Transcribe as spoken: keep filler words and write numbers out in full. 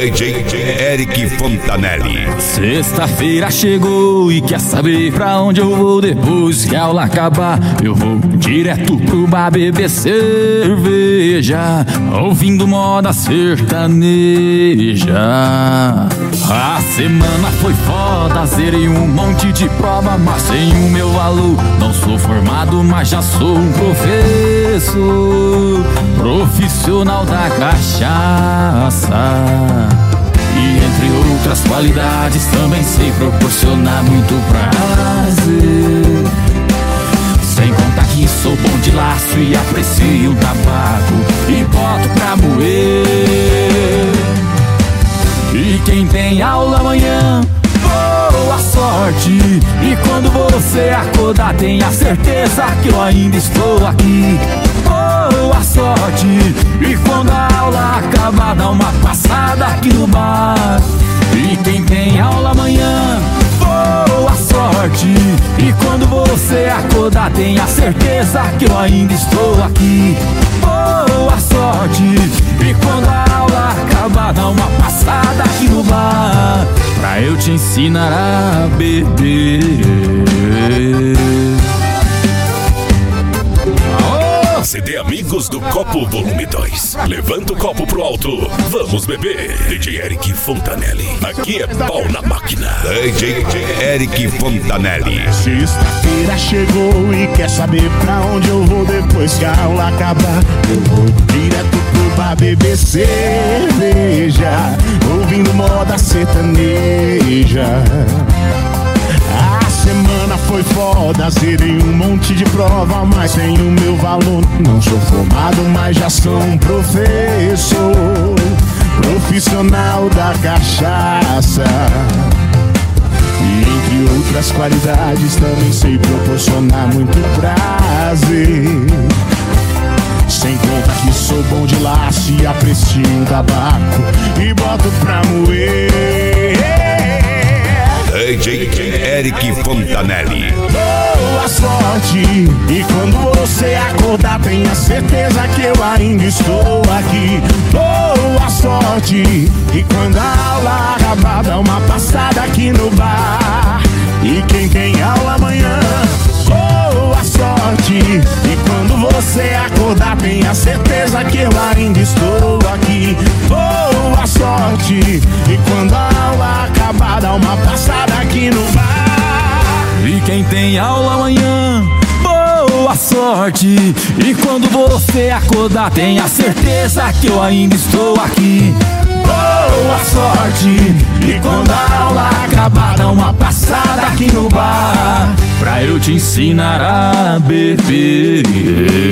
D J Eric Fontanelli. Sexta-feira chegou e quer saber pra onde eu vou depois que a aula acabar? Eu vou direto pro bar beber cerveja, ouvindo moda sertaneja. A semana foi foda, zerei um monte de prova, mas sem o meu valor. Não sou formado, mas já sou um professor, profissional da cachaça. E entre outras qualidades também sei proporcionar muito prazer. Sem contar que sou bom de laço e aprecio o tabaco e boto pra moer. E quem tem aula amanhã, boa sorte. E quando você acordar, tenha certeza que eu ainda estou aqui. Boa sorte. E quando a aula acabar, dá uma passada aqui no bar. E quem tem aula amanhã, boa sorte. E quando você acordar, tenha certeza que eu ainda estou aqui. Boa sorte. E quando a aula acabar, dá uma passada aqui no bar, pra eu te ensinar a beber. C D Amigos do Copo Volume dois. Levanta o copo pro alto, vamos beber. D J Eric Fontanelli, aqui é pau na máquina. D J Eric Fontanelli. Sexta-feira chegou e quer saber pra onde eu vou depois que a aula acabar? Eu vou direto pro bar beber cerveja, ouvindo moda sertaneja. A semana foi foda, zerei um monte de prova, mas sem o meu valor. Não sou formado, mas já sou um professor, profissional da cachaça. E entre outras qualidades também sei proporcionar muito prazer. Sem conta que sou bom de laço e aprecio o tabaco e boto pra moer. D J Eric Fontanelli. Boa sorte. E quando você acordar, tenha certeza que eu ainda estou aqui. Boa sorte. E quando a aula acabar, dá uma passada aqui no bar. E quem tem aula amanhã, boa sorte. E quando você acordar, tenha certeza que eu ainda estou aqui. Boa sorte. E quando a aula acabar, dá uma passada aqui no bar. E quem tem aula amanhã, boa sorte. E quando você acordar, tenha certeza que eu ainda estou aqui. Boa sorte. E quando a aula acabar, dá uma passada aqui no bar, pra eu te ensinar a beber.